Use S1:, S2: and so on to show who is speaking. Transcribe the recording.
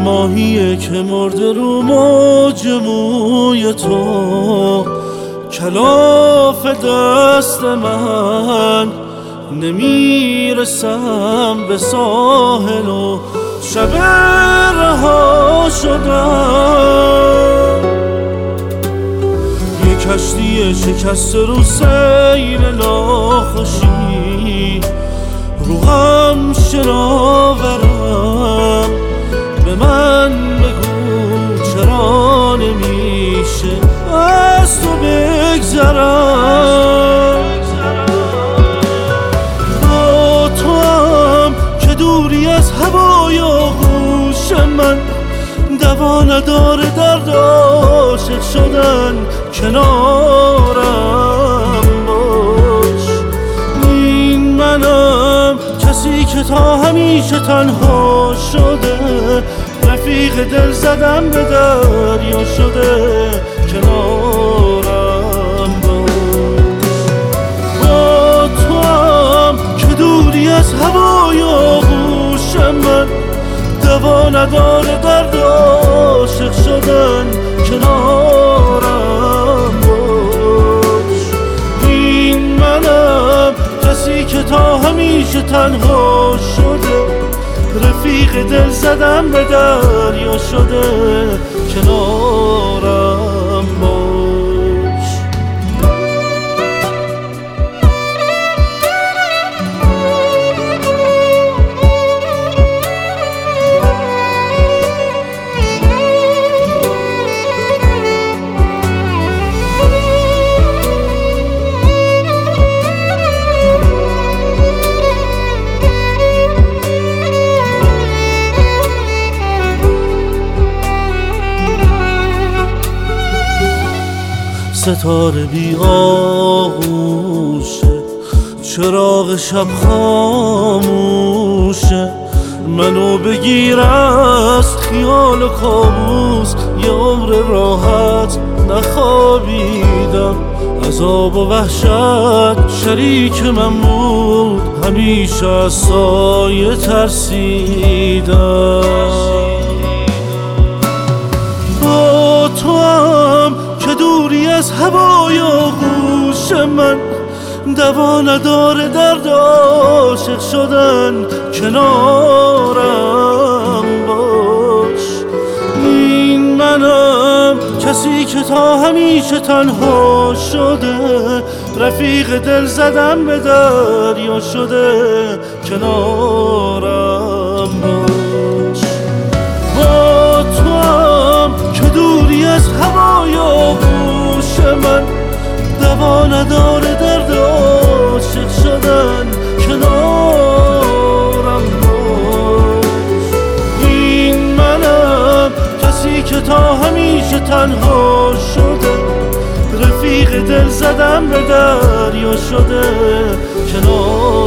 S1: ماهیه که مرده رو موج موی تو، کلاف دست من نمیرسم به ساحل و شب رها شدم. یه کشتی شکسته رو سیل ناخوشی، روحم شناورم به من بگو چرا نمیشه از تو بگذرم. با تو هم که دوری از هوای آغوش من، دوا نداره درد عاشق شدن، کنارم باش. این منم کسی که تا همیشه تنها شده، رفیق دل زدم به دریا شده، کنارم باش. با تو هم که دوری از هوای آغوش من، دوا نداره درد عاشق شدن، کنارم باش. این منم کسی که تا همیشه تنها شده، رفیق دل زدم به دریا شده، کنارم باش. ستاره بی آغوشه، چراغ شب خاموشه، منو بگیر از خیال و کابوس. یه عمر راحت نخوابیدم، عذاب و وحشت شریک من بود، همیشه از سایه ترسیدم. با تو هم که دوری از هوای آغوش من، دوا نداره درد عاشق شدن، کنارم باش. این منم کسی که تا همیشه تنها شده، رفیق دل زدم به دریا شده، کنارم باش. با تو هم که دوری از هوای آغوش من، دوا نداره درد عاشق شدن، کنارم باش. این منم کسی که تا همیشه تنها شده، رفیق دل زدم به دریا شده، کنارم